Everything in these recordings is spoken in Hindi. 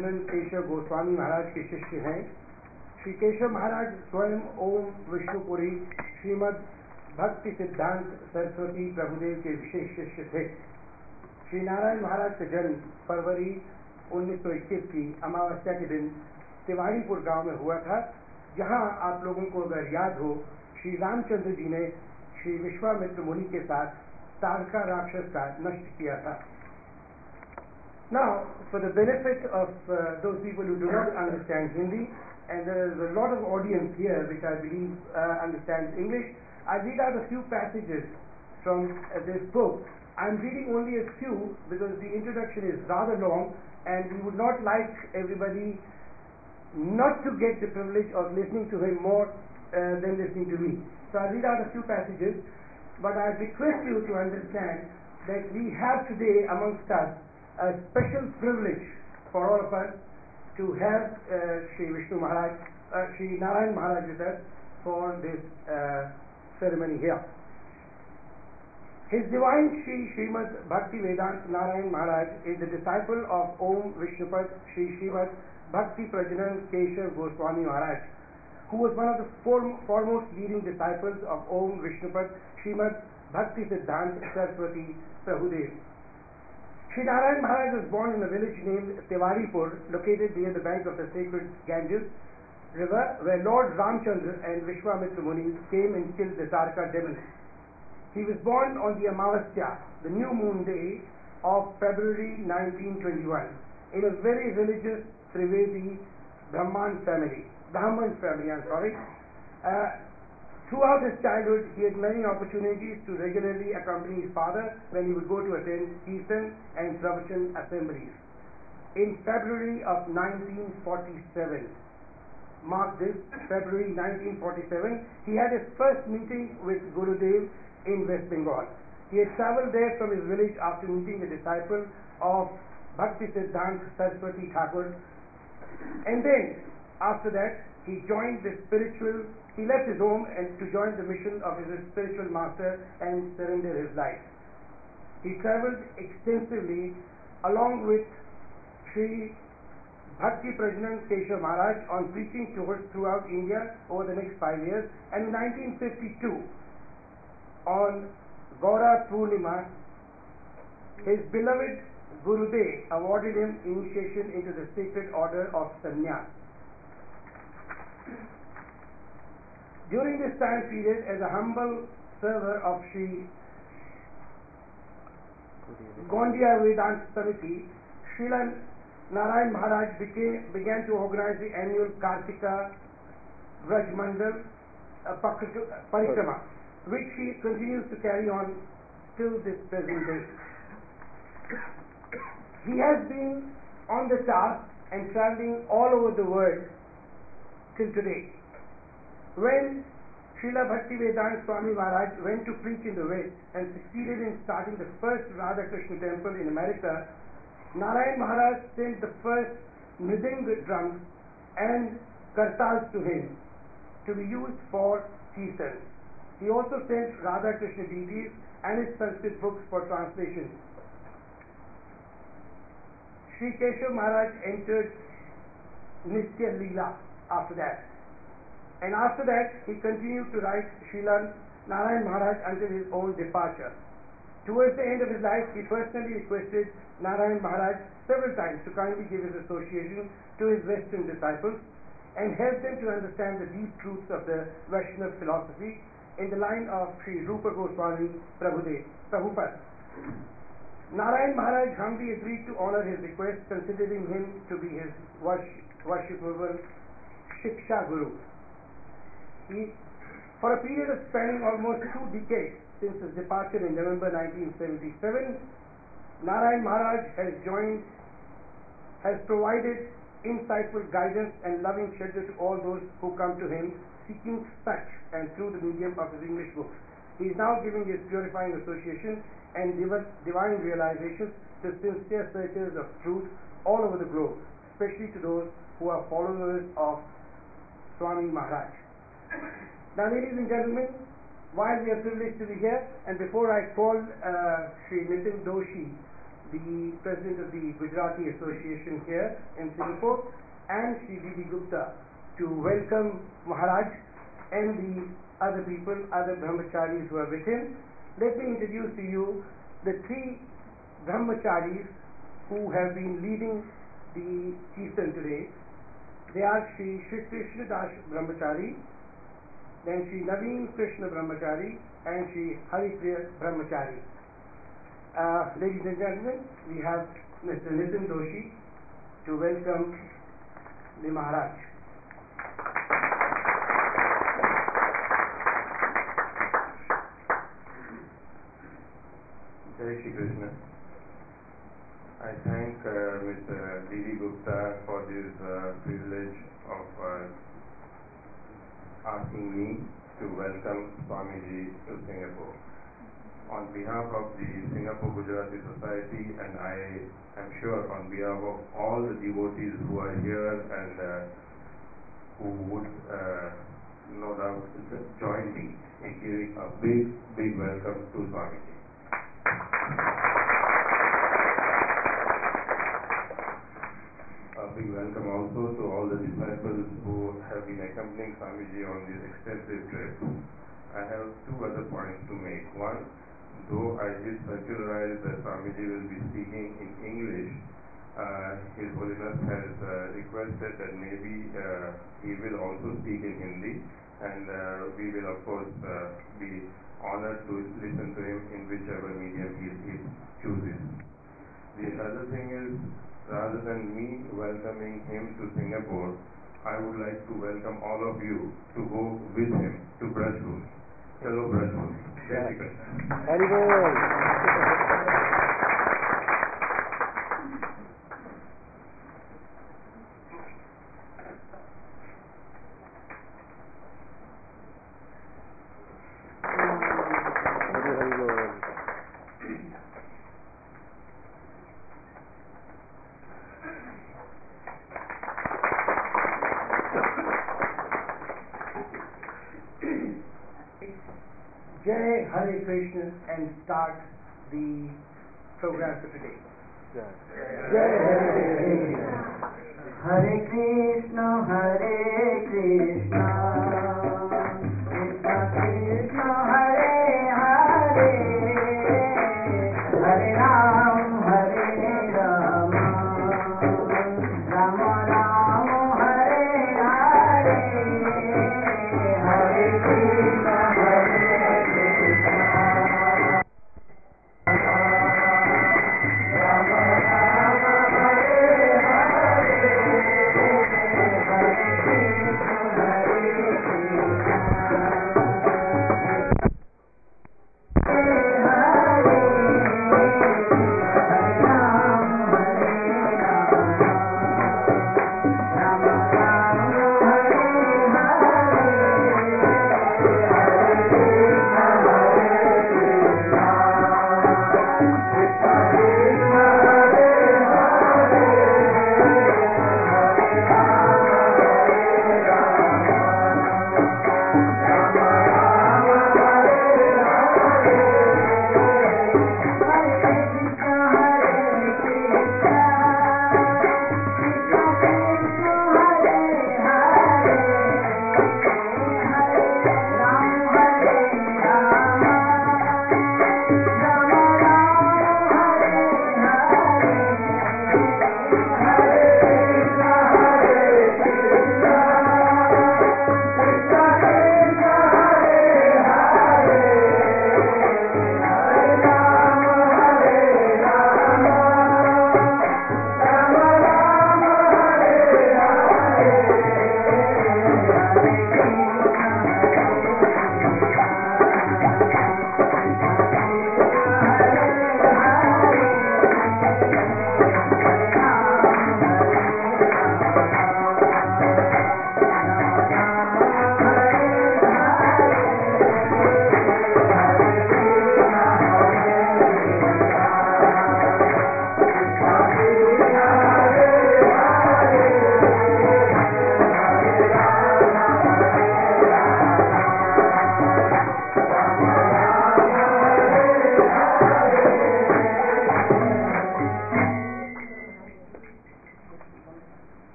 केशव गोस्वामी महाराज के शिष्य हैं। श्री केशव महाराज स्वयं ओम विष्णुपुरी श्रीमद् भक्ति सिद्धांत सरस्वती प्रभुदेव के विशेष शिष्य थे। श्री नारायण महाराज का जन्म फरवरी 1921 की अमावस्या के दिन तिवारीपुर गांव में हुआ था, जहां आप लोगों को अगर याद हो, श्री रामचंद्र जी ने श्री विश्वामित्र मुनि के साथ तारका राक्षस का नष्ट किया था। Now, for the benefit of those people who do not understand Hindi, and there is a lot of audience here which I believe understands English, I read out a few passages from this book. I'm reading only a few because the introduction is rather long and we would not like everybody not to get the privilege of listening to him more than listening to me. So I read out a few passages, but I request you to understand that we have today amongst us a special privilege for all of us to have Sri Vishnu Maharaj, Sri Narayan Maharaj with us for this ceremony here. His Divine Sri Srimad Bhakti Vedanta Narayan Maharaj is the disciple of Om Vishnupad Sri Srimad Bhakti Prajanan Keshav Goswami Maharaj, who was one of the foremost leading disciples of Om Vishnupad Srimad Bhakti Siddhanta Saraswati Prabhudev. Sri Narayan Maharaj was born in a village named Tiwaripur, located near the bank of the sacred Ganges river, where Lord Ramchandra and Vishwamitra Muni came and killed the Tarka demon. He was born on the Amavasya, the new moon day of February 1921, in a very religious Trivedi Brahman family. Throughout his childhood, he had many opportunities to regularly accompany his father when he would go to attend Kirtan and Pravachan assemblies. In February of 1947, mark this, February 1947, he had his first meeting with Gurudev in West Bengal. He had travelled there from his village after meeting a disciple of Bhakti Siddhanta Saraswati Thakur, and then after that he left his home and to join the mission of his spiritual master and surrender his life. He travelled extensively along with Sri Bhakti Prajanan Keshav Maharaj on preaching tours throughout India over the next 5 years, and in 1952, on Gaura Purnima, his beloved Gurudev awarded him initiation into the sacred order of Sannyas. During this time period, as a humble server of Sri Gondia Vedanta Samiti, Srila Narayan Maharaj began to organize the annual Kartika Vraj Mandal Parikrama, which he continues to carry on till this present day. He has been on the task and traveling all over the world till today. When Srila Bhaktivedanta Swami Maharaj went to preach in the West and succeeded in starting the first Radha Krishna temple in America, Narayan Maharaj sent the first Mridang drums and kartals to him to be used for Kirtan. He also sent Radha Krishna deities and his Sanskrit books for translation. Sri Keshav Maharaj entered Nitya Leela after that. And after that, he continued to write Srila Narayan Maharaj until his own departure. Towards the end of his life, he personally requested Narayan Maharaj several times to kindly give his association to his Western disciples and help them to understand the deep truths of the Vaishnava philosophy in the line of Sri Rupa Goswami Prabhupada. Narayan Maharaj humbly agreed to honor his request, considering him to be his worshipable Shiksha Guru. For a period of spanning almost 2 decades since his departure in November 1977, Narayan Maharaj has provided insightful guidance and loving shelter to all those who come to him seeking such, and through the medium of his English books. He is now giving his purifying association and divine realizations to sincere searchers of truth all over the globe, especially to those who are followers of Swami Maharaj. Now, ladies and gentlemen, while we are privileged to be here, and before I call Sri Nitin Doshi, the President of the Gujarati Association here in Singapore, and Shri Didi Gupta, to welcome Maharaj and the other people, other brahmacharis who are with him. Let me introduce to you the three brahmacharis who have been leading the Kirtan today. They are Shri Krishna Das Brahmachari, then Shri Naveen Krishna Brahmachari, and Shri Haripriya Brahmachari. Ladies and gentlemen, we have Mr. Nitin Doshi to welcome the Maharaj. Jai Shri Krishna. I thank Mr. Didi Gupta for this privilege of asking me to welcome Swamiji to Singapore. On behalf of the Singapore Gujarati Society, and I am sure on behalf of all the devotees who are here and who would no doubt join me in giving a big welcome to Swamiji. A big welcome also to all the disciples who have been accompanying Swamiji on this extensive trip. I have two other points to make. One, though I did circularize that Swamiji will be speaking in English, His Holiness has requested that maybe he will also speak in Hindi, and we will of course be honored to listen to him in whichever medium he chooses. The other thing is, rather than me welcoming him to Singapore, I would like to welcome all of you to go with him to Brajbul. Hello Brajbul. Jai Shri Krishna. Very good. Jai Hare Krishna and start the program for today. Jai Hare Krishna, Hare Krishna, Krishna Krishna, Hare Hare, Hare Ram, Hare Rama, Rama Rama, Hare Hare, Hare Krishna, Hare Krishna,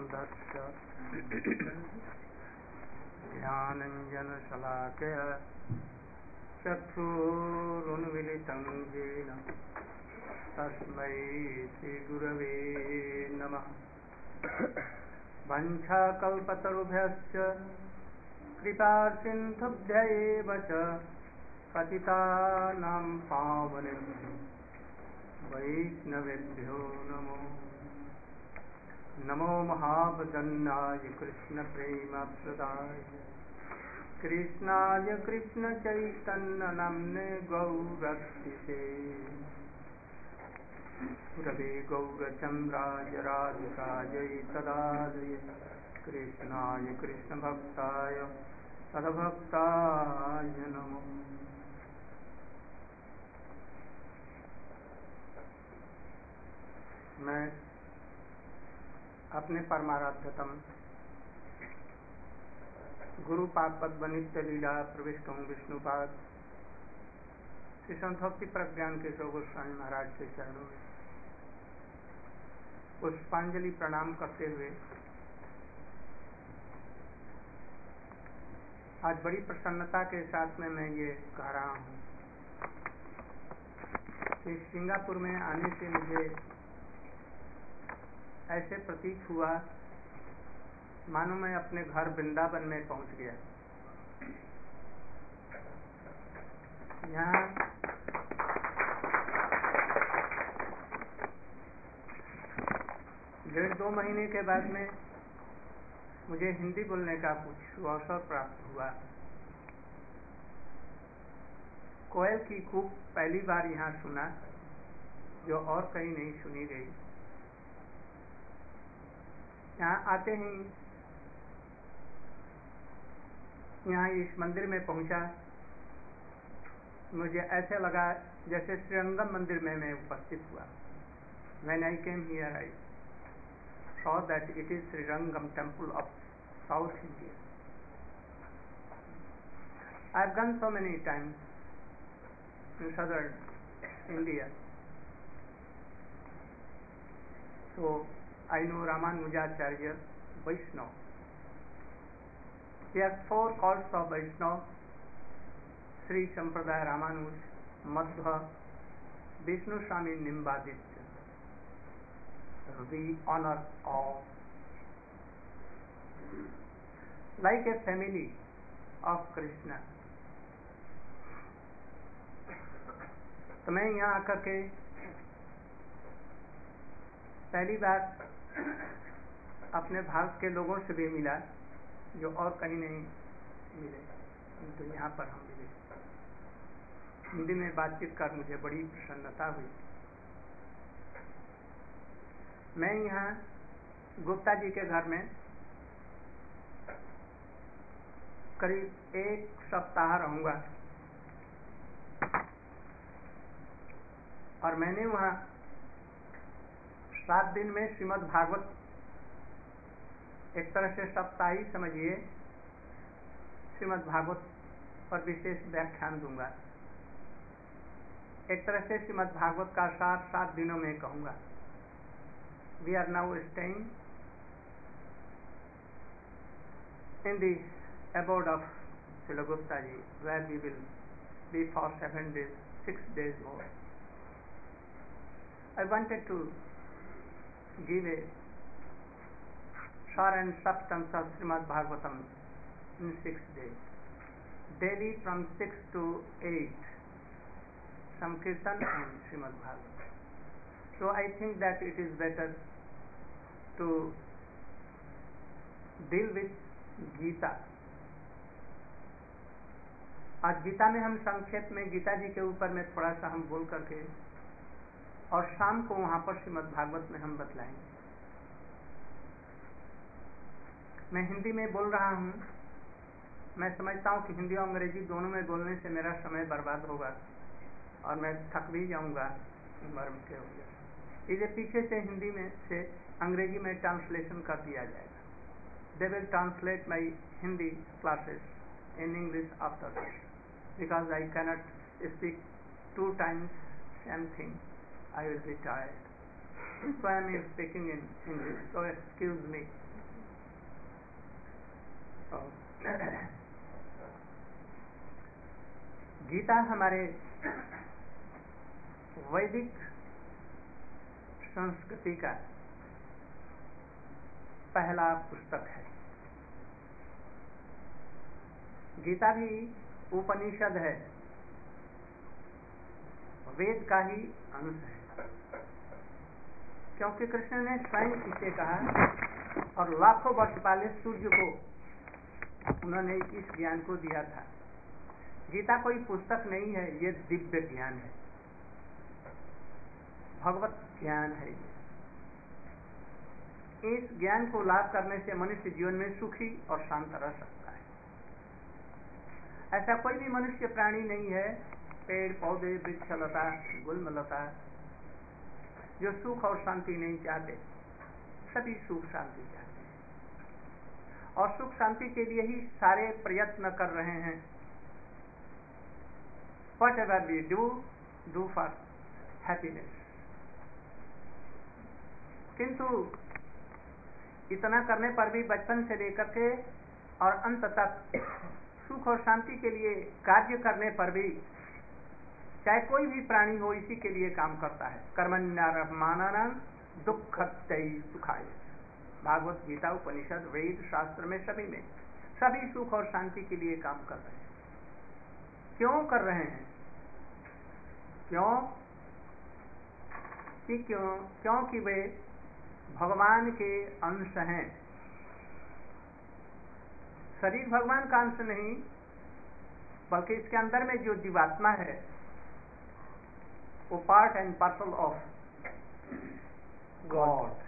तस्य ज्ञानञ्जनशलाकया चक्षुरुन्मिलितं येन तस्मै श्रीगुरवे नमः। वञ्चाकल्पतरुभ्यश्च कृपासिन्धुभ्यैव च पतितानां पावनेभ्यो वैष्णवेभ्यो नमो नमो महावदन्नाय कृष्णप्रेमप्रदाय कृष्णाय कृष्णचैतन्यनाम्ने गौरक्षिते गुरवे गौरचन्द्राय राधिकायै तदालये कृष्णाय कृष्णभक्ताय तद्भक्ताय नमो। मैं अपने परमाराध्यतम गुरुपाद पद्म नित्य लीला प्रविष्ट हूँ विष्णुपाद श्री संत भक्ति प्रज्ञान केशव गोस्वामी महाराज के चरणों में पुष्पांजलि प्रणाम करते हुए आज बड़ी प्रसन्नता के साथ में मैं ये कह रहा हूँ कि सिंगापुर में आने से मुझे ऐसे प्रतीत हुआ मानो मैं अपने घर वृंदावन में पहुंच गया। यहाँ 1.5-2 महीने के बाद में मुझे हिंदी बोलने का कुछ अवसर प्राप्त हुआ। कोयल की कूक पहली बार यहाँ सुना जो और कहीं नहीं सुनी गई। यहाँ आते ही यहाँ इस मंदिर में पहुंचा, मुझे ऐसे लगा जैसे श्रीरंगम मंदिर में मैं उपस्थित हुआ। When I came here, I saw that it is Srirangam temple of South India. I have gone so many times in southern India, so I know Ramanujacharya Vaishnava. He has 4 calls of Vaishnava: Sri Sampradaya Ramanuj, Madhva, Vishnu Swami Nimbaditya. We honor all like a family of Krishna. तो मैं यहाँ आकर के पहली बार अपने भारत के लोगों से भी मिला जो और कहीं नहीं मिले, तो यहाँ पर हम मिले। हिंदी में बातचीत कर मुझे बड़ी प्रसन्नता हुई। मैं यहाँ गुप्ता जी के घर में करीब 1 सप्ताह रहूँगा और मैंने वहाँ 7 दिन में श्रीमद् भागवत, एक तरह से सप्ताही समझिए, श्रीमद् भागवत पर विशेष व्याख्यान दूंगा। एक तरह से श्रीमद् भागवत का सार 7 दिनों में कहूँगा। We are now staying in the abode of Srila Gupta ji, where we will be for 7 days, 6 days more. I wanted to give a sar and substance of Srimad Bhagavatam in 6 days. Daily from 6 to 8, some kirtan and Srimad Bhagavatam. So I think that it is better to deal with Gita. आज गीता में हम संक्षेप में गीता जी के ऊपर में थोड़ा सा हम बोल करके और शाम को वहाँ पर श्रीमद् भागवत में हम बतलाएंगे। मैं हिंदी में बोल रहा हूँ। मैं समझता हूँ कि हिंदी और अंग्रेजी दोनों में बोलने से मेरा समय बर्बाद होगा और मैं थक भी जाऊँगा उम्र के हो गया। इसे पीछे से हिंदी में से अंग्रेजी में ट्रांसलेशन कर दिया जाएगा। They will translate my Hindi classes in English after this, because I cannot speak 2 times same thing. I will be tired. So I am speaking in English. So excuse me Gita हमारे वैदिक संस्कृति का पहला पुस्तक है। गीता भी उपनिषद है, वेद का ही अंश है, क्योंकि कृष्ण ने स्वयं इसे कहा और लाखों वर्ष पहले सूर्य को उन्होंने इस ज्ञान को दिया था। गीता कोई पुस्तक नहीं है, ये दिव्य ज्ञान है, भगवत ज्ञान है। इस ज्ञान को लाभ करने से मनुष्य जीवन में सुखी और शांत रह सकता है। ऐसा कोई भी मनुष्य प्राणी नहीं है, पेड़ पौधे वृक्षलता गुल्मलता, जो सुख और शांति नहीं चाहते। सभी सुख शांति चाहते हैं और सुख शांति के लिए ही सारे प्रयत्न कर रहे हैं। Whatever we do for happiness। किंतु इतना करने पर भी बचपन से लेकर के और अंत तक सुख और शांति के लिए कार्य करने पर भी, चाहे कोई भी प्राणी हो, इसी के लिए काम करता है। कर्मण्यरमाननं दुःखत्यै सुखाय। भागवत गीता उपनिषद वेद शास्त्र में सभी सुख और शांति के लिए काम कर रहे हैं। क्यों कर रहे हैं? क्योंकि वे भगवान के अंश हैं। शरीर भगवान का अंश नहीं, बल्कि इसके अंदर में जो जीवात्मा है वो part and parcel of God.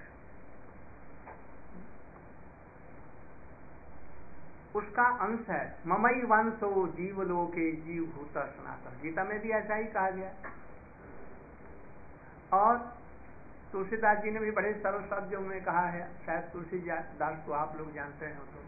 उसका अंश है। ममई वंशो जीवलोके जीवभूत सनातन। गीता में भी ऐसा ही कहा गया। और तुलसीदास जी ने भी बड़े सरल शब्दों में कहा है, शायद तुलसीदास को आप लोग जानते हैं तो,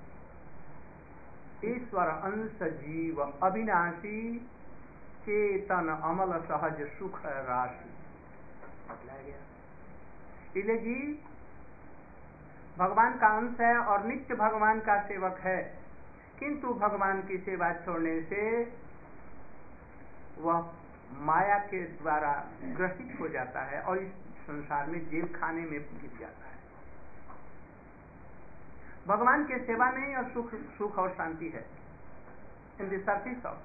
ईश्वर अंश जीव अविनाशी चेतन अमल सहज सुख राशि बतलाया गया। इसलिए जीव भगवान का अंश है और नित्य भगवान का सेवक है, किंतु भगवान की सेवा छोड़ने से वह माया के द्वारा ग्रसित हो जाता है और इस संसार में जेल खाने में गिर जाता है। भगवान के सेवा में ही और सुख और शांति है। In the service of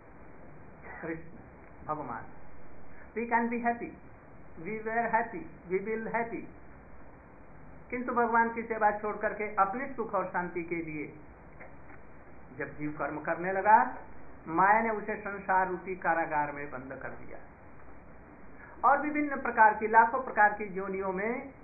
Krishna Bhagwan we can be happy, we were happy, we will happy. किंतु भगवान की सेवा छोड़ करके अपने सुख और शांति के लिए जब जीव कर्म करने लगा, माया ने उसे संसार रूपी कारागार में बंद कर दिया और विभिन्न प्रकार की लाखों प्रकार की योनियों में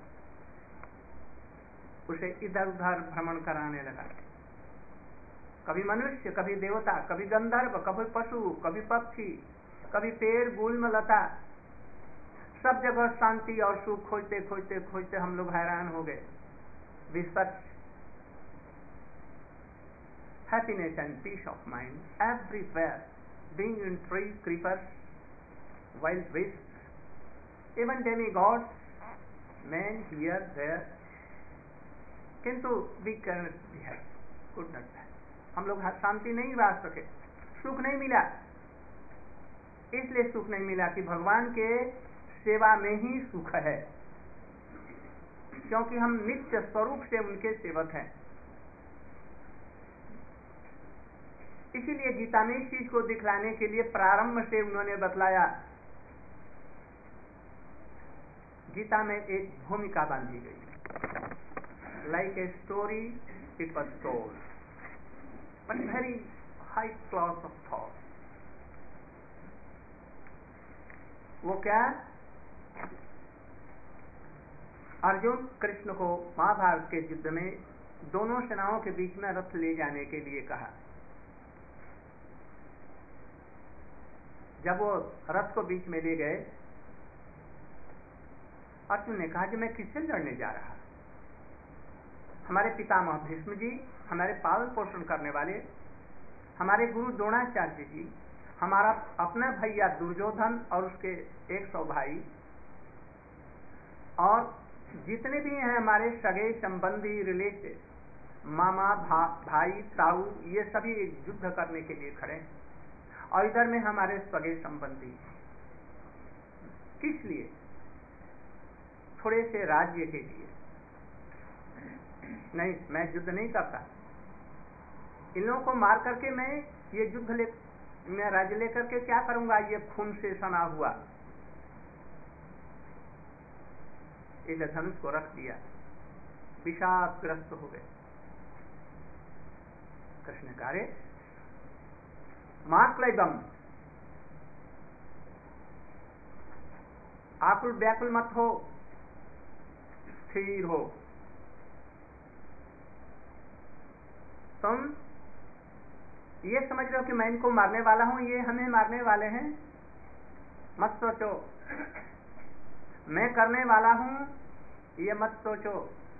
उसे इधर उधर भ्रमण कराने लगा। कभी मनुष्य, कभी देवता, कभी गंधर्व, कभी पशु, कभी पक्षी, कभी पेड़ गुल्म लता, सब जगह शांति और सुख खोजते खोजते खोजते हम लोग हैरान हो गए। We search happiness and peace of mind everywhere, being in trees, creepers, wild beasts, even demigods, men here, there, किंतु we cannot be happy, could not be happy। हम लोग शांति नहीं पा सके, सुख नहीं मिला। इसलिए सुख नहीं मिला कि भगवान के सेवा में ही सुख है, क्योंकि हम नित्य स्वरूप से उनके सेवक हैं। इसीलिए गीता में इस चीज को दिखलाने के लिए प्रारंभ से उन्होंने बतलाया। गीता में एक भूमिका बांधी गई, like a story it was told, but very high class of thought. वो क्या? अर्जुन कृष्ण को महाभारत के युद्ध में दोनों सेनाओं के बीच में रथ ले जाने के लिए कहा। जब वो रथ को बीच में ले गए, अर्जुन ने कहा कि मैं किससे लड़ने जा रहा? हमारे पितामह भीष्म जी, हमारे पालन पोषण करने वाले, हमारे गुरु द्रोणाचार्य जी, हमारा अपना भैया दुर्योधन और उसके 100 भाई, और जितने भी हैं हमारे सगे संबंधी रिलेटेड, मामा भाई ताऊ ये सभी युद्ध करने के लिए खड़े हैं, और इधर में हमारे सगे संबंधी। किस लिए? थोड़े से राज्य के लिए। नहीं, मैं युद्ध नहीं करता, इन लोगों को मार करके मैं मैं राज्य लेकर के क्या करूंगा? ये खून से सना हुआ, इसलिए धनुष को रख दिया, विषादग्रस्त हो गए। कृष्ण कह रहे माक्लैबम, आकुल व्याकुल मत हो, स्थिर हो। तुम ये समझ रहे हो कि मैं इनको मारने वाला हूं, ये हमें मारने वाले हैं, मत सोचो। मैं करने वाला हूं, ये मत सोचो।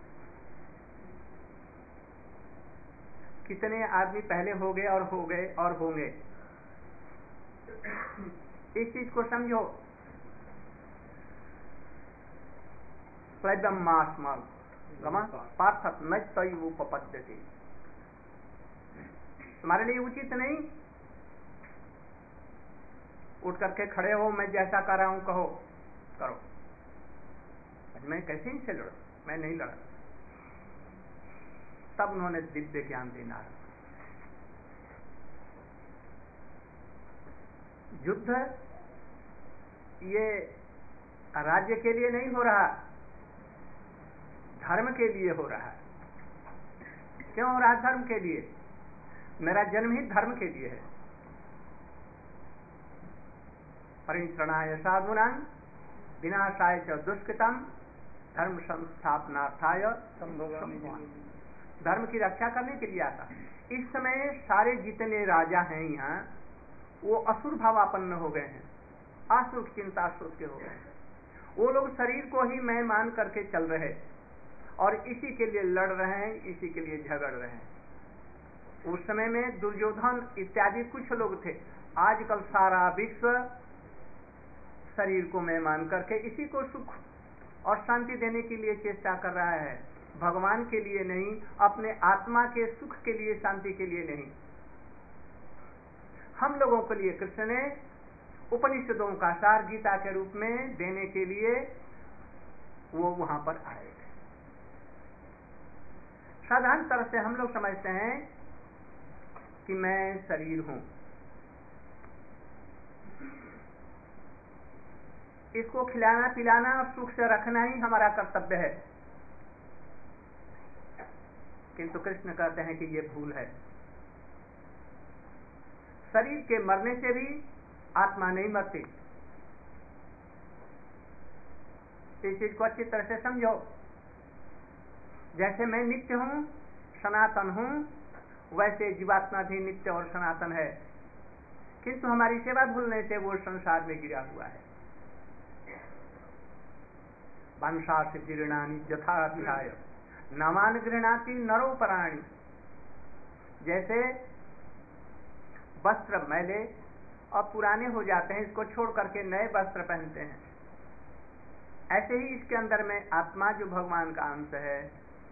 कितने आदमी पहले हो गए और होंगे। इस चीज को समझो। क्लैबम मास्मल गमा पार्थत न तयुपपद्यते। तुम्हारे लिए उचित नहीं उठ करके खड़े हो, मैं जैसा कर रहा हूं करो। मैं कैसे इनसे लड़ूं? मैं नहीं लड़ा। तब उन्होंने दिव्य ज्ञान देना। युद्ध ये राज्य के लिए नहीं हो रहा, धर्म के लिए हो रहा है। क्यों हो रहा? धर्म के लिए। मेरा जन्म ही धर्म के लिए है। परित्रणाय साधूनां विनाशाय च दुष्कृतम् धर्म संस्थापनार्थाय संभवामि। धर्म की रक्षा करने के लिए आता। इस समय सारे जितने राजा हैं यहाँ, वो असुर भावापन्न हो गए हैं, आसुर चिंता सोच के हो गए हैं। वो लोग शरीर को ही मैं मान करके चल रहे और इसी के लिए लड़ रहे हैं, इसी के लिए झगड़ रहे हैं। उस समय में दुर्योधन इत्यादि कुछ लोग थे। आजकल सारा विश्व शरीर को मैं मान करके इसी को सुख और शांति देने के लिए चेष्टा कर रहा है, भगवान के लिए नहीं, अपने आत्मा के सुख के लिए, शांति के लिए नहीं। हम लोगों के लिए कृष्ण ने उपनिषदों का सार गीता के रूप में देने के लिए वो वहां पर आए। साधारण तरह से हम लोग समझते हैं कि मैं शरीर हूं, इसको खिलाना पिलाना और सुख से रखना ही हमारा कर्तव्य है। किंतु कृष्ण कहते हैं कि ये भूल है। शरीर के मरने से भी आत्मा नहीं मरती। इस चीज को अच्छी तरह से समझो। जैसे मैं नित्य हूं, सनातन हूं, वैसे जीवात्मा भी नित्य और सनातन है, किंतु हमारी सेवा भूलने से वो संसार में गिरा हुआ है। वंशा से जीर्णानि यथा अध्याय नमान गृह्णाति नरो पराणि। जैसे वस्त्र मैले और पुराने हो जाते हैं, इसको छोड़ करके नए वस्त्र पहनते हैं, ऐसे ही इसके अंदर में आत्मा जो भगवान का अंश है,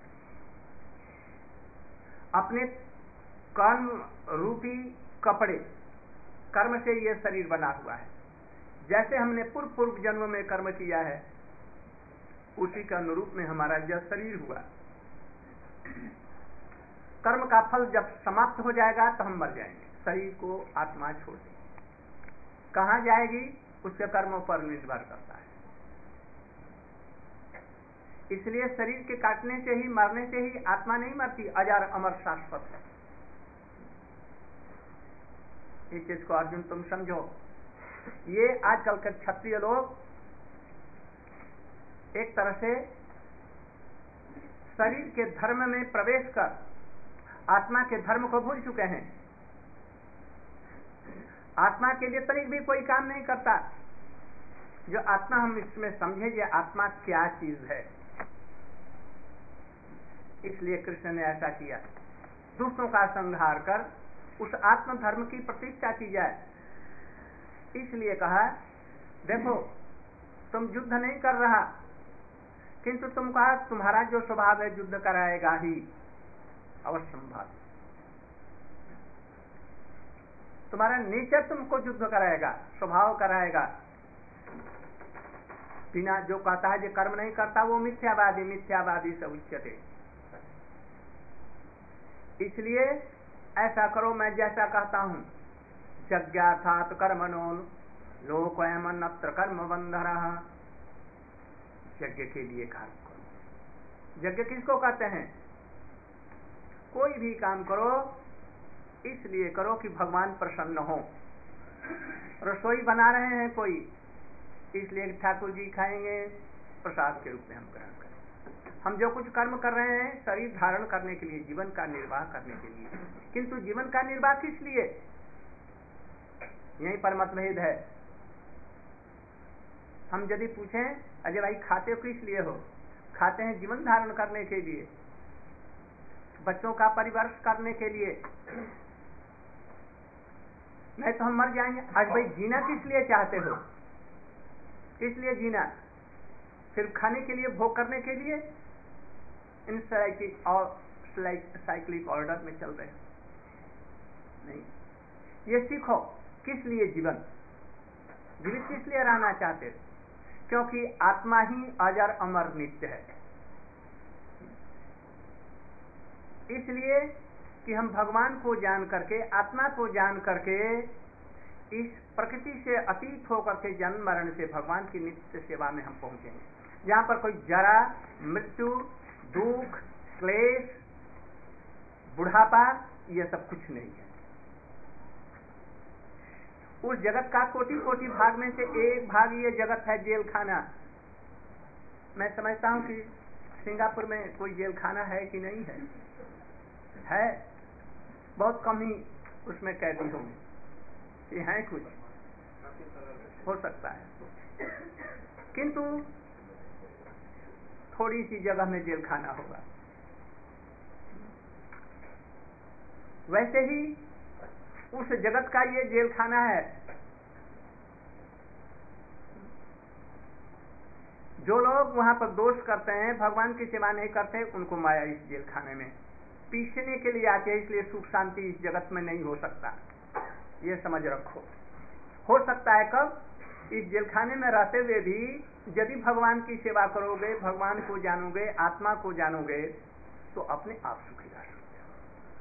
अपने कर्म रूपी कपड़े, कर्म से ये शरीर बना हुआ है। जैसे हमने पूर्व जन्म में कर्म किया है, उसी के अनुरूप में हमारा यह शरीर हुआ। कर्म का फल जब समाप्त हो जाएगा तो हम मर जाएंगे, शरीर को आत्मा छोड़ देगी। कहां जाएगी उसके कर्मों पर निर्भर करता है। इसलिए शरीर के काटने से ही, मरने से ही आत्मा नहीं मरती, अजर अमर शाश्वत है। इस चीज को अर्जुन तुम समझो। ये आजकल के क्षत्रिय लोग एक तरह से शरीर के धर्म में प्रवेश कर आत्मा के धर्म को भूल चुके हैं। आत्मा के लिए तनिक भी कोई काम नहीं करता। जो आत्मा हम इसमें समझे, ये आत्मा क्या चीज है। इसलिए कृष्ण ने ऐसा किया, दुष्टों का संहार कर उस आत्म धर्म की प्रतिष्ठा की जाए। इसलिए कहा, देखो तुम युद्ध नहीं कर रहा, किंतु तुम कहा तुम्हारा जो स्वभाव है युद्ध कराएगा ही, अवश्यम भावी। तुम्हारा नेचर तुमको युद्ध कराएगा, स्वभाव कराएगा। बिना जो कहता है जो कर्म नहीं करता वो मिथ्यावादी, मिथ्यावादी से उच्यते। इसलिए ऐसा करो मैं जैसा कहता हूं, यज्ञार्थात् कर्मणो लोकोऽयमन्यत्र कर्म बन्धनः। यज्ञ के लिए काम करो। यज्ञ किसको कहते हैं? कोई भी काम करो इसलिए करो कि भगवान प्रसन्न हो। रसोई बना रहे हैं कोई, इसलिए ठाकुर जी खाएंगे, प्रसाद के रूप में हम ग्रहण करें। हम जो कुछ कर्म कर रहे हैं शरीर धारण करने के लिए, जीवन का निर्वाह करने के लिए। किंतु जीवन का निर्वाह किस लिए? यहीं पर मतभेद है। हम यदि पूछें अजय भाई खाते हो किस लिए हो? खाते हैं जीवन धारण करने के लिए, बच्चों का परिवर्ष करने के लिए, नहीं तो हम मर जाएंगे। आज भाई जीना किस लिए चाहते हो? किस लिए जीना? सिर्फ खाने के लिए, भोग करने के लिए? इन साइक्लिक ऑर्डर में चल रहे हैं। नहीं, ये सीखो किस लिए जीवन, जीवित किस लिए रहना चाहते हो? क्योंकि आत्मा ही अजर अमर नित्य है। इसलिए कि हम भगवान को जान करके, आत्मा को जान करके, इस प्रकृति से अतीत होकर के जन्म मरण से भगवान की नित्य सेवा में हम पहुंचेंगे, जहां पर कोई जरा, मृत्यु, दुख, क्लेश, बुढ़ापा ये सब कुछ नहीं है। उस जगत का कोटि कोटि भाग में से एक भाग ये जगत है जेल खाना। मैं समझता हूं कि सिंगापुर में कोई जेल खाना है कि नहीं है? है, बहुत कम ही उसमें कैदी होंगे, कि हैं कुछ, हो सकता है, किंतु थोड़ी सी जगह में जेल खाना होगा। वैसे ही उस जगत का ये जेल खाना है। जो लोग वहां पर दोष करते हैं, भगवान की सेवा नहीं करते, उनको माया इस जेल खाने में पीसने के लिए आती है। इसलिए सुख शांति इस जगत में नहीं हो सकता, ये समझ रखो। हो सकता है कब? इस जेल खाने में रहते हुए भी यदि भगवान की सेवा करोगे, भगवान को जानोगे, आत्मा को जानोगे, तो अपने आप सुखी रह सकते हो।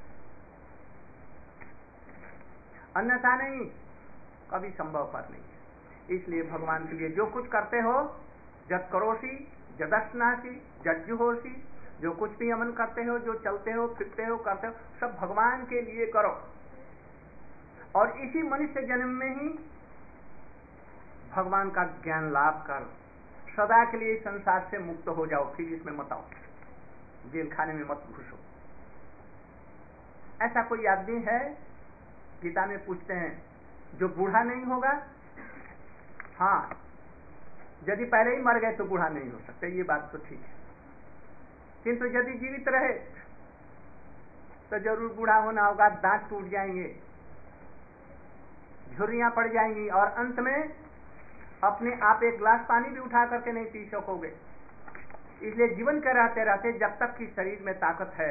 अन्यथा नहीं, कभी संभव पर नहीं है। इसलिए भगवान के लिए जो कुछ करते हो, जद करोसी जदस्नासी जज्जुहोसी, जो कुछ भी अमन करते हो, जो चलते हो, फिरते हो, करते हो, सब भगवान के लिए करो। और इसी मनुष्य जन्म में ही भगवान का ज्ञान लाभ कर सदा के लिए संसार से मुक्त हो जाओ। फिर इसमें मत आओ, जेल खाने में मत घुसो। ऐसा कोई आदमी है, गीता में पूछते हैं, जो बूढ़ा नहीं होगा? हाँ, यदि पहले ही मर गए तो बूढ़ा नहीं हो सकते, ये बात तो ठीक है। किंतु यदि जीवित रहे तो जरूर बूढ़ा होना होगा। दांत टूट जाएंगे, झुर्रियां पड़ जाएंगी, और अंत में अपने आप एक गिलास पानी भी उठा करके नहीं पी सकोगे। इसलिए जीवन के रहते रहते जब तक कि शरीर में ताकत है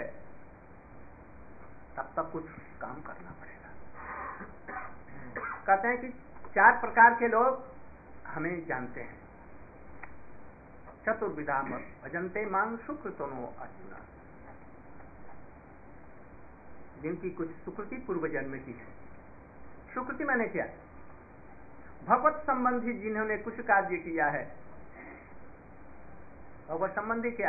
तब तक कुछ काम करना पड़ेगा। कहते हैं कि 4 प्रकार के लोग हमें जानते हैं। चतुर्विधा भजन्ते मां सुकृतनो अर्जुना, जिनकी कुछ सुकृति पूर्व जन्म की है। सुकृति मैंने क्या? भगवत संबंधी जिन्होंने कुछ कार्य किया है। भगवत संबंधी क्या?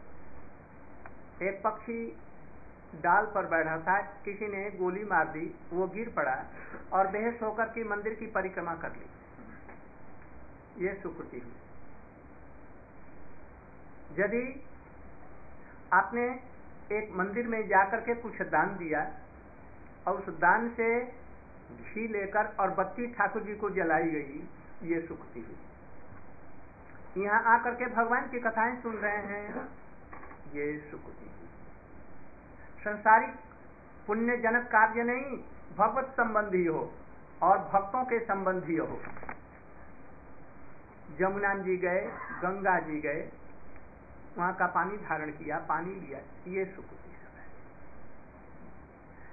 एक पक्षी डाल पर बैठा था, किसी ने गोली मार दी, वो गिर पड़ा और बेहोश होकर के मंदिर की परिक्रमा कर ली। ये सुकृति हुई। यदि आपने एक मंदिर में जाकर के कुछ दान दिया और उस दान से घी लेकर और बत्ती ठाकुर जी को जलाई गई, ये सुकृति हुई। यहाँ आकर के भगवान की कथाएं सुन रहे हैं, ये सुकृति हुई। संसारिक पुण्य जनक कार्य नहीं, भगवत संबंधी हो और भक्तों के संबंधी हो। जमुना जी गए, गंगा जी गए, वहां का पानी धारण किया, पानी लिया, ये सुकृति सब है।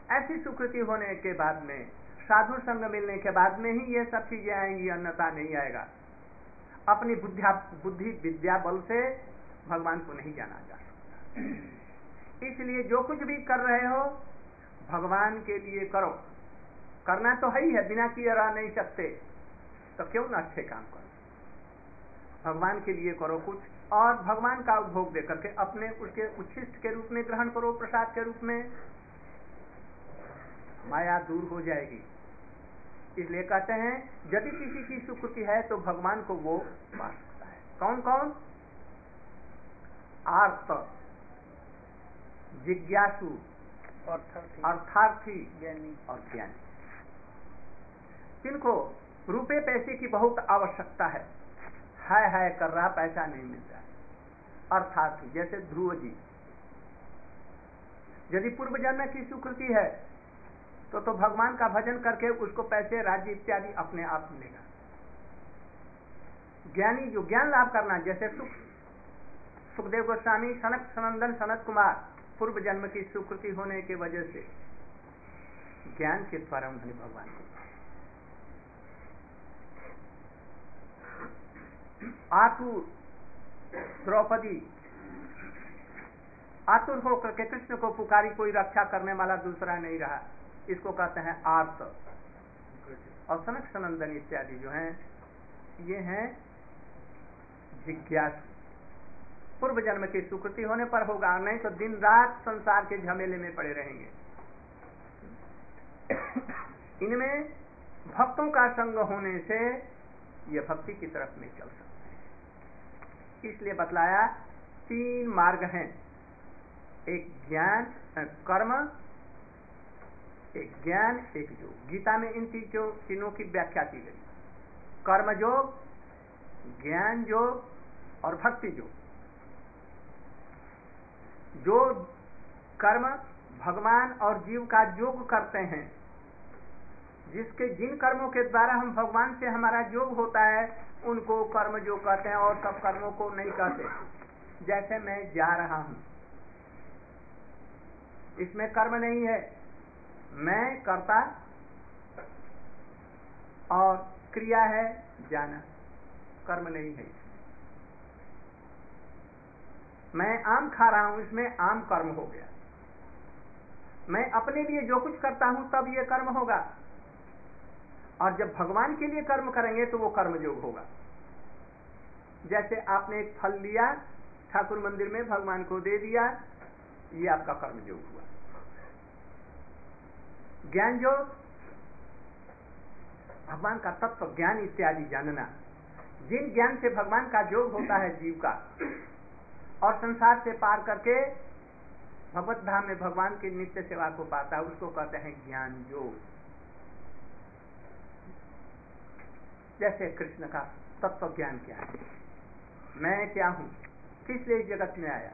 ऐसी सुकृति होने के बाद में, साधु संग मिलने के बाद में ही ये सब चीजें आएंगी, अन्यथा नहीं आएगा। अपनी बुद्धि विद्या बल से भगवान को नहीं जाना जा सकता। इसलिए जो कुछ भी कर रहे हो भगवान के लिए करो। करना तो है ही है, बिना किए रह नहीं सकते, तो क्यों ना अच्छे काम करो। भगवान के लिए करो कुछ, और भगवान का उपभोग दे करके अपने उसके उच्छिष्ट के रूप में ग्रहण करो, प्रसाद के रूप में। माया दूर हो जाएगी। इसलिए कहते हैं यदि किसी की सुकृति है तो भगवान को वो पा सकता है। कौन कौन? आर्त, जिज्ञासु, अर्थार्थी और ज्ञानी। जिनको रुपए पैसे की बहुत आवश्यकता है कर रहा, पैसा नहीं मिल रहा है। अर्थार्थी जैसे ध्रुव जी, यदि पूर्व जन्म की सुकृति है तो भगवान का भजन करके उसको पैसे, राज्य इत्यादि अपने आप मिलेगा। ज्ञानी जो ज्ञान लाभ करना, जैसे सुखदेव गोस्वामी, सनक सनंदन, सनत कुमार, पूर्व जन्म की सुकृति होने के वजह से ज्ञान के द्वारा उन्होंने भगवान को। आतुर, द्रौपदी आतुर होकर के कृष्ण को पुकारी, कोई रक्षा करने वाला दूसरा नहीं रहा, इसको कहते हैं आर्त। और सनक सनंदन इत्यादि जो हैं ये हैं जिज्ञासु। पूर्व जन्म की सुकृति होने पर होगा, नहीं तो दिन रात संसार के झमेले में पड़े रहेंगे। इनमें भक्तों का संग होने से ये भक्ति की तरफ में चल सकते हैं। इसलिए बतलाया 3 मार्ग हैं, एक ज्ञान कर्म, एक ज्ञान, एक योग। गीता में इन तीनों की व्याख्या की गई, कर्म योग, ज्ञान योग और भक्ति योग। जो कर्म भगवान और जीव का योग करते हैं, जिन कर्मों के द्वारा हम भगवान से हमारा योग होता है, उनको कर्म योग कहते हैं, और सब कर्मों को नहीं कहते। जैसे मैं जा रहा हूं, इसमें कर्म नहीं है, मैं कर्ता और क्रिया है जाना, कर्म नहीं है। मैं आम खा रहा हूं, इसमें आम कर्म हो गया। मैं अपने लिए जो कुछ करता हूं तब ये कर्म होगा, और जब भगवान के लिए कर्म करेंगे तो वो कर्म योग होगा। जैसे आपने एक फल लिया, ठाकुर मंदिर में भगवान को दे दिया, ये आपका कर्म योग हुआ। ज्ञान योग, भगवान का तत्व ज्ञान इत्यादि जानना। जिन ज्ञान से भगवान का योग होता है जीव का, और संसार से पार करके भगवत धाम में भगवान की नित्य सेवा को पाता है, उसको कहते हैं ज्ञान योग। जैसे कृष्ण का तत्व ज्ञान क्या है, मैं क्या हूं, किस लिए इस जगत में आया।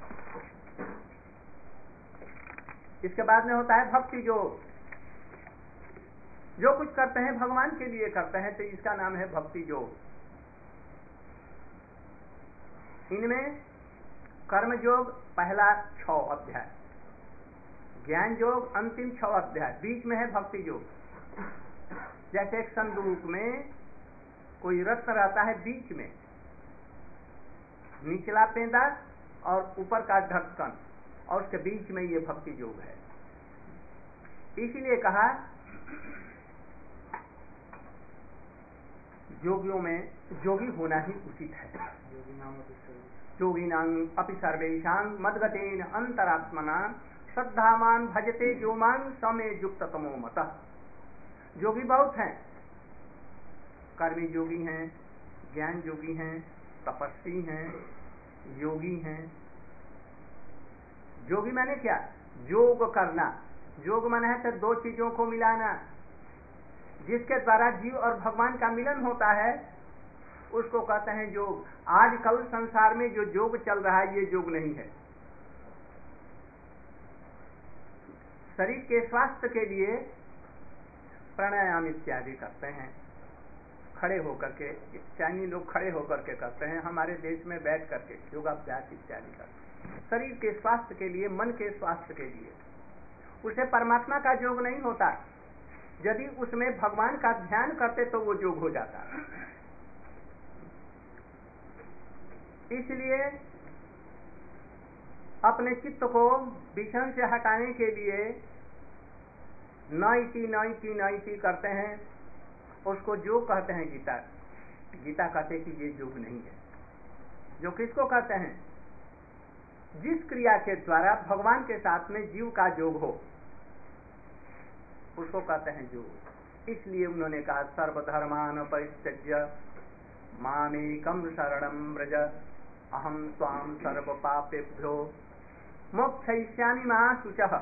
इसके बाद में होता है भक्ति योग। जो कुछ करते हैं भगवान के लिए करते हैं, तो इसका नाम है भक्ति योग। इनमें कर्म योग पहला 6 अध्याय, ज्ञान योग अंतिम 6 अध्याय, बीच में है भक्ति योग। जैसे एक संदूक में कोई रत्न रहता है, बीच में निचला पेंदा और ऊपर का ढक्कन, और उसके बीच में ये भक्ति योग है। इसीलिए कहा योगियों में योगी होना ही उचित है। योगिनां अपि सर्वेषां मद्गतेन अंतरात्मना श्रद्धावान भजते यो मां समे युक्ततमो मतः। योगी बहुत हैं, कर्मी योगी हैं, ज्ञान योगी हैं, तपस्वी हैं, योगी हैं। योगी माने क्या? योग करना। योग माने है तो 2 चीजों को मिलाना, जिसके द्वारा जीव और भगवान का मिलन होता है, उसको कहते हैं योग। आजकल संसार में जो योग चल रहा है, ये योग नहीं है। शरीर के स्वास्थ्य के लिए प्राणायाम इत्यादि करते हैं, खड़े होकर के। चाइनीज लोग खड़े होकर के करते हैं, हमारे देश में बैठ करके योगाभ्यास इत्यादि करते हैं। शरीर के स्वास्थ्य के लिए, मन के स्वास्थ्य के लिए, उसे परमात्मा का योग नहीं होता। यदि उसमें भगवान का ध्यान करते तो वो योग हो जाता। इसलिए अपने चित्त को विषयों से हटाने के लिए न इति करते हैं, उसको योग कहते हैं। गीता कहते कि ये योग नहीं है। जो किसको कहते हैं? जिस क्रिया के द्वारा भगवान के साथ में जीव का योग हो, उसको कहते हैं योग। इसलिए उन्होंने कहा सर्वधर्मान परित्यज्य मामेकं शरणं व्रज अहं त्वां सर्व पापेभ्यो मोक्षयिष्यामि मा शुचः।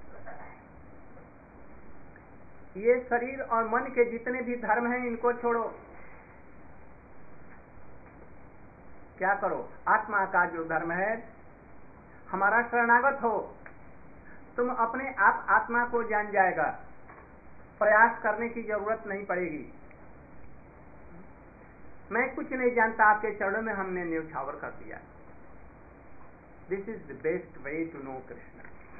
ये शरीर और मन के जितने भी धर्म हैं इनको छोड़ो। क्या करो? आत्मा का जो धर्म है, हमारा शरणागत हो। तुम अपने आप आत्मा को जान जाएगा, प्रयास करने की जरूरत नहीं पड़ेगी। मैं कुछ नहीं जानता, आपके चरणों में हमने न्यौछावर कर दिया। This is the best way to know Krishna.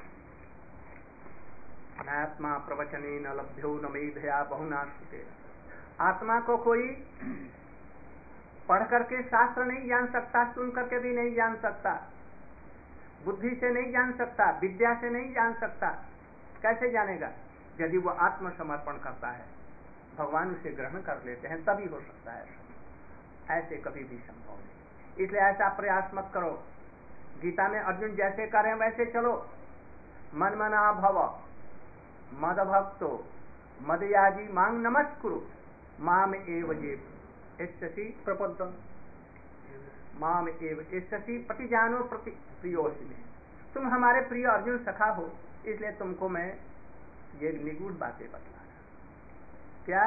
आत्मा प्रवचने न लभ्यो न मेधया बहुना श्रुते। आत्मा को कोई पढ़ करके शास्त्र नहीं जान सकता, सुन करके भी नहीं जान सकता, बुद्धि से नहीं जान सकता, विद्या से नहीं जान सकता। कैसे जानेगा? यदि वो आत्मसमर्पण करता है, भगवान उसे ग्रहण कर लेते हैं, तभी हो सकता है। ऐसे कभी भी संभव नहीं। इसलिए ऐसा प्रयास मत करो। गीता में अर्जुन जैसे करें वैसे चलो। मन मना भव मद भक्तो मदयाजी मांग नमस्कुरु माम एव ये एष्यसि प्रपद्यं माम एव एष्यसि प्रतिजानो प्रति प्रियोसि में। तुम हमारे प्रिय अर्जुन सखा हो, इसलिए तुमको मैं ये निगूढ़ बातें बतला रहा। क्या?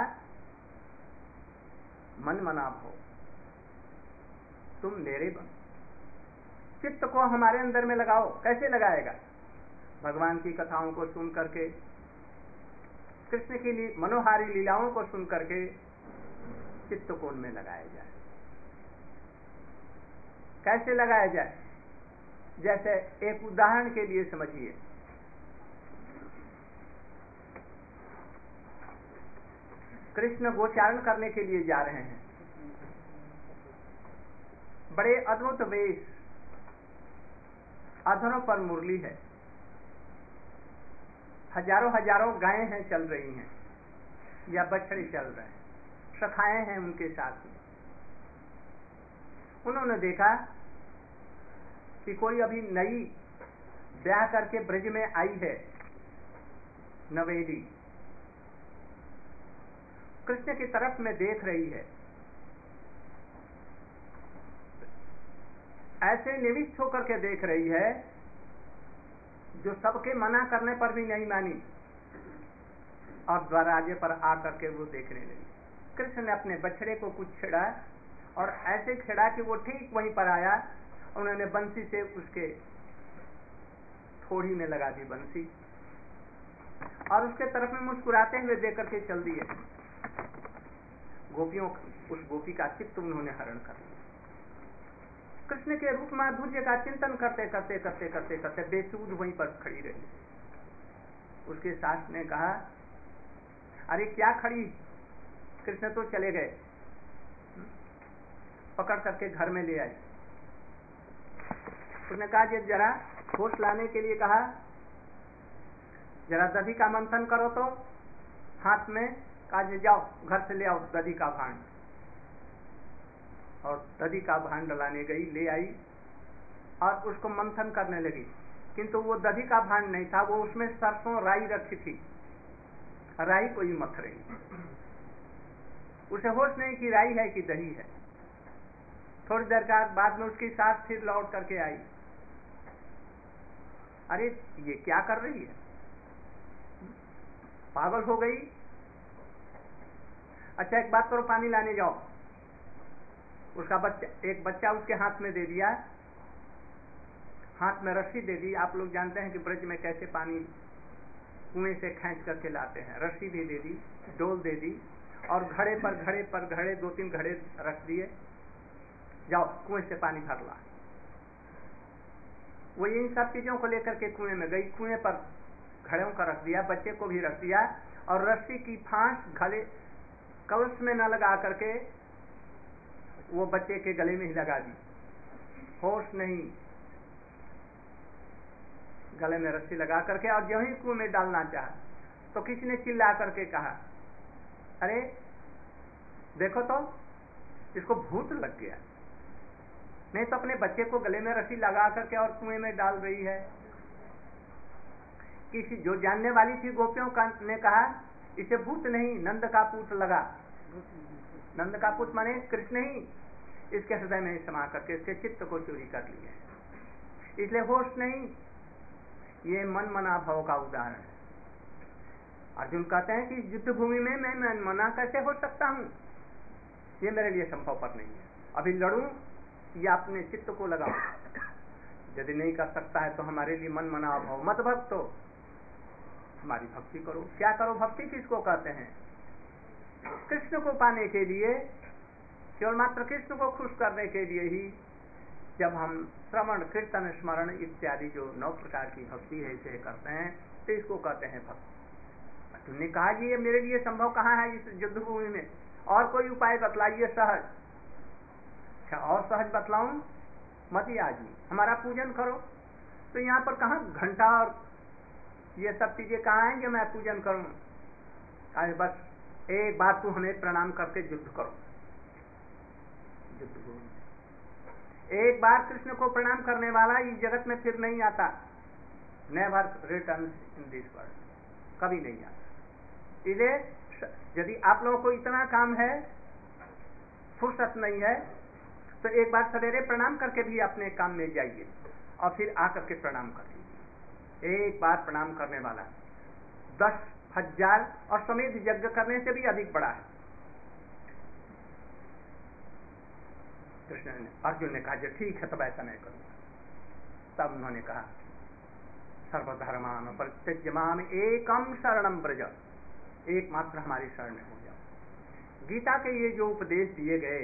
मन मना भव, तुम मेरे बनो। चित्त को हमारे अंदर में लगाओ। कैसे लगाएगा? भगवान की कथाओं को सुन करके, कृष्ण की मनोहारी लीलाओं को सुन करके चित्त को उनमें लगाया जाए। कैसे लगाया जाए? जैसे एक उदाहरण के लिए समझिए। कृष्ण गोचारण करने के लिए जा रहे हैं। बड़े अद्भुत वेश, अधरों पर मुरली है, हजारों हजारों गायें हैं चल रही हैं या बछड़े चल रहे हैं, सखाएं हैं उनके साथ में। उन्होंने देखा कि कोई अभी नई ब्याह करके ब्रज में आई है, नवेली, कृष्ण की तरफ में देख रही है। ऐसे निविष्ट होकर के देख रही है जो सबके मना करने पर भी नहीं मानी, और दरवाजे पर आकर के वो देखने लगी। कृष्ण ने अपने बछड़े को कुछ छेड़ा, और ऐसे छेड़ा कि वो ठीक वहीं पर आया। उन्होंने बंसी से उसके थोड़ी में लगा दी बंसी, और उसके तरफ में मुस्कुराते हुए देख करके चल दिए। गोपियों, उस गोपी का चित्त उन्होंने हरण कर लिया। कृष्ण के रूप माधुर्य का चिंतन करते करते करते करते करते बेसुध वहीं पर खड़ी रही। उसके सास ने कहा, अरे क्या खड़ी? कृष्ण तो चले गए। पकड़ करके घर में ले आई। उसने कहा, जरा होश लाने के लिए कहा, जरा दधी का मंथन करो। तो हाथ में कहा, जाओ घर से ले आओ दधी का भांड। और दधी का भांड लाने गई, ले आई और उसको मंथन करने लगी। किंतु वो दधी का भांड नहीं था, वो उसमें सरसों राई रखी थी। राई को ही मथ रही। उसे होश नहीं कि राई है कि दही है। थोड़ी देर बाद में उसकी सास फिर लौट करके आई। अरे ये क्या कर रही है? पागल हो गई? अच्छा एक बात करो, पानी लाने जाओ। उसका बच्चा, एक बच्चा उसके हाथ में दे दिया, हाथ में रस्सी दे दी। आप लोग जानते हैं कि ब्रज में कैसे पानी कुएं से खींच करके लाते हैं। रस्सी भी दे दी, डोल दे दी, और घड़े पर घड़े 2-3 घड़े रख दिए। जाओ कुएं से पानी भर ला। वो इन सब चीजों को लेकर के कुएं में गई। कुएं पर घड़ों का रख दिया, बच्चे को भी रख दिया, और रस्सी की फांस गले कलश में न लगा करके वो बच्चे के गले में ही लगा दी। होश नहीं, गले में रस्सी लगा करके, और जो ही कुएं में डालना चाहा तो किसी ने चिल्ला करके कहा, अरे देखो तो इसको भूत लग गया, नहीं तो अपने बच्चे को गले में रस्सी लगा करके और कुएं में डाल रही है। किसी जो जानने वाली थी गोपियों का ने कहा, इसे भूत नहीं, नंद का पूत लगा। नंद का पूत माने कृष्ण ही इसके हृदय में समा करके इसके चित्त को चोरी कर लिया है। इसलिए होश नहीं, ये मन मना भाव का उदाहरण है। अर्जुन कहते हैं कि युद्ध भूमि में मैं मन मना कैसे हो सकता हूं, ये मेरे लिए संभव पर नहीं है। अभी लड़ूं या अपने चित्त को लगाऊं, यदि नहीं कर सकता है तो हमारे लिए मन मना भाव मत भक्तो, हमारी भक्ति करो। क्या करो? भक्ति किसको कहते हैं? कृष्ण को पाने के लिए, केवल मात्र कृष्ण को खुश करने के लिए ही जब हम श्रवण कीर्तन स्मरण इत्यादि जो 9 प्रकार की भक्ति है इसे करते हैं तो इसको कहते हैं भक्ति। तुमने कहा कि ये मेरे लिए संभव कहाँ है इस युद्ध भूमि में, और कोई उपाय बतलाइए सहज। अच्छा, और सहज बतलाऊं? मत ही आदमी हमारा पूजन करो। तो यहाँ पर कहाँ घंटा और ये सब चीजें कहाँ हैं जो मैं पूजन करूं? आज बस एक बार तू हमें प्रणाम करके युद्ध करो। युद्ध भूमि एक बार कृष्ण को प्रणाम करने वाला इस जगत में फिर नहीं आता। Never returns in this world, कभी नहीं आता। इसलिए यदि आप लोगों को इतना काम है, फुर्सत नहीं है, तो एक बार सवेरे प्रणाम करके भी अपने काम में जाइए और फिर आकर के प्रणाम कर लीजिए। एक बार प्रणाम करने वाला 10,000 और समेत यज्ञ करने से भी अधिक बड़ा है। कृष्ण ने, अर्जुन ने कहा जो ठीक है तब ऐसा नहीं करूंगा। तब उन्होंने कहा सर्वधर्मान परित्यज्य माम एकम शरणम व्रज, एकमात्र हमारी शरण में हो जाओ। गीता के ये जो उपदेश दिए गए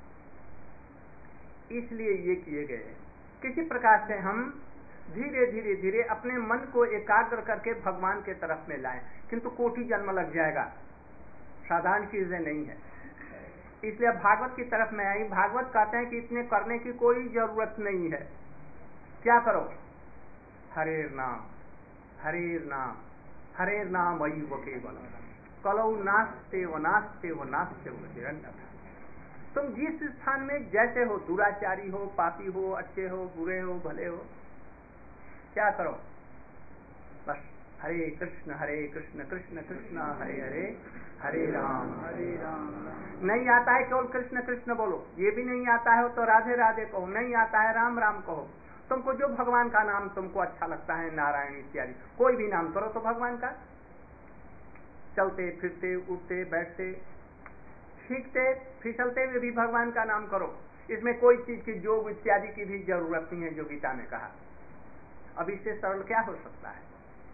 इसलिए ये किए गए किसी प्रकार से हम धीरे धीरे धीरे अपने मन को एकाग्र करके भगवान के तरफ में लाएं, किंतु कोटि जन्म लग जाएगा, साधारण चीजें नहीं है। इसलिए भागवत की तरफ में आई। भागवत कहते हैं कि इतने करने की कोई जरूरत नहीं है। क्या करो? हरेर नाम हरेर नाम हरेर नाम वही वो केवल कलौ नास्ते व नास्ते व नास्ते व हिरण्य। तुम जिस स्थान में जैसे हो, दुराचारी हो, पापी हो, अच्छे हो, बुरे हो, भले हो, क्या करो? बस हरे कृष्ण कृष्ण कृष्ण हरे हरे हरे राम नहीं आता है केवल कृष्ण कृष्ण बोलो, ये भी नहीं आता है तो राधे राधे कहो, नहीं आता है राम राम कहो। तुमको जो भगवान का नाम तुमको अच्छा लगता है, नारायण इत्यादि कोई भी नाम करो तो भगवान का। चलते फिरते उठते बैठते सीखते फिसलते हुए भी भगवान का नाम करो। इसमें कोई चीज की योग इत्यादि की भी जरूरत नहीं है जो गीता ने कहा। अब इससे सरल क्या हो सकता है?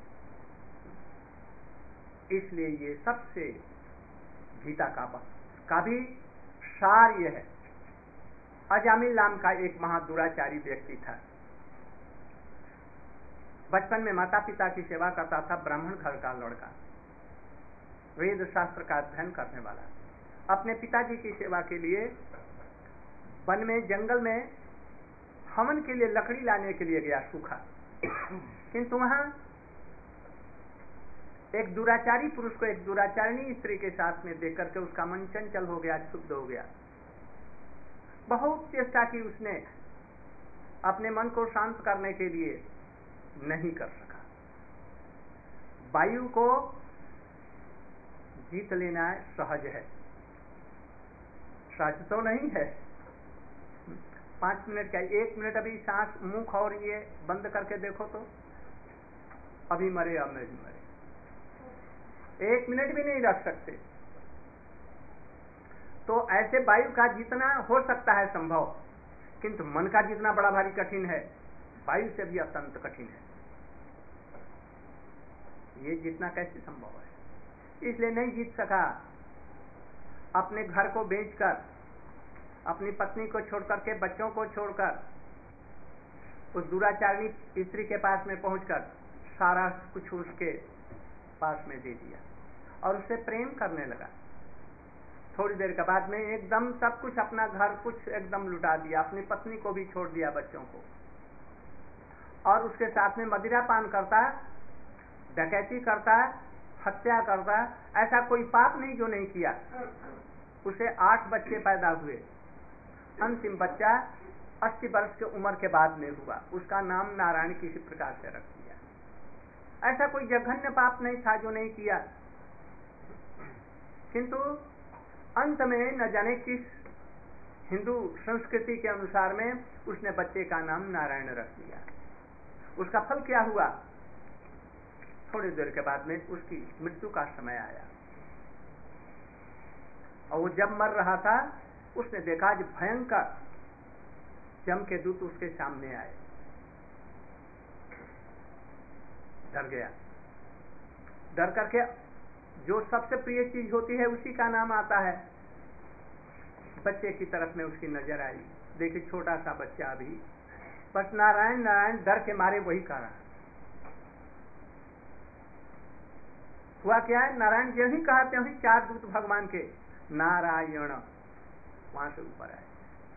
इसलिए ये सबसे गीता का भी सार यह है। अजामिल नाम का एक महादुराचारी व्यक्ति था। बचपन में माता पिता की सेवा करता था, ब्राह्मण घर का लड़का, वेद शास्त्र का अध्ययन करने वाला। अपने पिताजी की सेवा के लिए वन में जंगल में हवन के लिए लकड़ी लाने के लिए गया, सूखा। किंतु वहां एक दुराचारी पुरुष को एक दुराचारिणी स्त्री के साथ में देख करके उसका मन चंचल हो गया, क्षुब्ध हो गया। बहुत चेष्टा की उसने अपने मन को शांत करने के लिए, नहीं कर सका। वायु को जीत लेना सहज है, सहज तो नहीं है। 5 मिनट क्या, 1 मिनट अभी सांस मुंह और ये बंद करके देखो तो अभी मरे अब नहीं मरे, 1 मिनट भी नहीं रख सकते। तो ऐसे वायु का जितना हो सकता है संभव, किंतु मन का जितना बड़ा भारी कठिन है, वायु से भी अत्यंत कठिन है। ये जितना कैसे संभव है? इसलिए नहीं जीत सका। अपने घर को बेचकर, अपनी पत्नी को छोड़कर के, बच्चों को छोड़कर उस दुराचारिणी स्त्री के पास में पहुंचकर सारा कुछ उसके पास में दे दिया और उससे प्रेम करने लगा। थोड़ी देर के बाद में एकदम सब कुछ, अपना घर कुछ एकदम लुटा दिया, अपनी पत्नी को भी छोड़ दिया, बच्चों को, और उसके साथ में मदिरा पान करता, डकैती करता, हत्या करता। ऐसा कोई पाप नहीं जो नहीं किया। उसे 8 बच्चे पैदा हुए। अंतिम बच्चा 80 वर्ष की उम्र के बाद में हुआ। उसका नाम नारायण किसी प्रकार से रख दिया। ऐसा कोई जघन्य पाप नहीं था जो नहीं किया। किंतु अंत में न जाने किस हिंदू संस्कृति के अनुसार में उसने बच्चे का नाम नारायण रख दिया। उसका फल क्या हुआ? थोड़ी देर के बाद में उसकी मृत्यु का समय आया और वो जब मर रहा था उसने देखा कि भयंकर यम के दूत उसके सामने आए। डर गया। डर करके जो सबसे प्रिय चीज होती है उसी का नाम आता है। बच्चे की तरफ में उसकी नजर आई। देखिए छोटा सा बच्चा अभी बस नारायण नारायण डर के मारे वही कर रहा। हुआ क्या है, नारायण जो ही कहते हैं 4 दूत भगवान के नारायण वहां से ऊपर आए।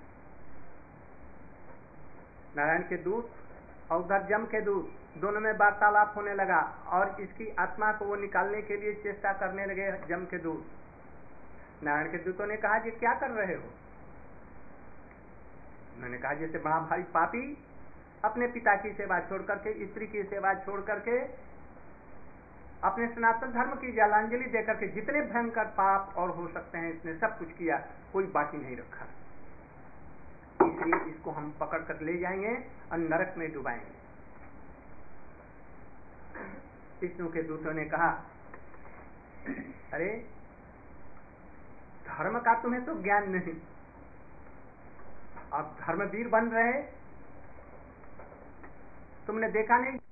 नारायण के दूत और उधर जम के दूत दोनों में वार्तालाप होने लगा और इसकी आत्मा को वो निकालने के लिए चेष्टा करने लगे। जम के दूत नारायण के दूतों ने कहा जी क्या कर रहे हो? उन्होंने कहा जैसे बड़ा भारी पापी अपने पिता की सेवा छोड़ करके, स्त्री की सेवा छोड़ करके, अपने सनातन धर्म की जलांजलि देकर के जितने भयंकर पाप और हो सकते हैं इसने सब कुछ किया, कोई बाकी नहीं रखा। इसलिए इसको हम पकड़ कर ले जाएंगे और नरक में डुबाएंगे। विष्णु के दूतों ने कहा अरे धर्म का तुम्हें तो ज्ञान नहीं, अब धर्मवीर बन रहे, तुमने देखा नहीं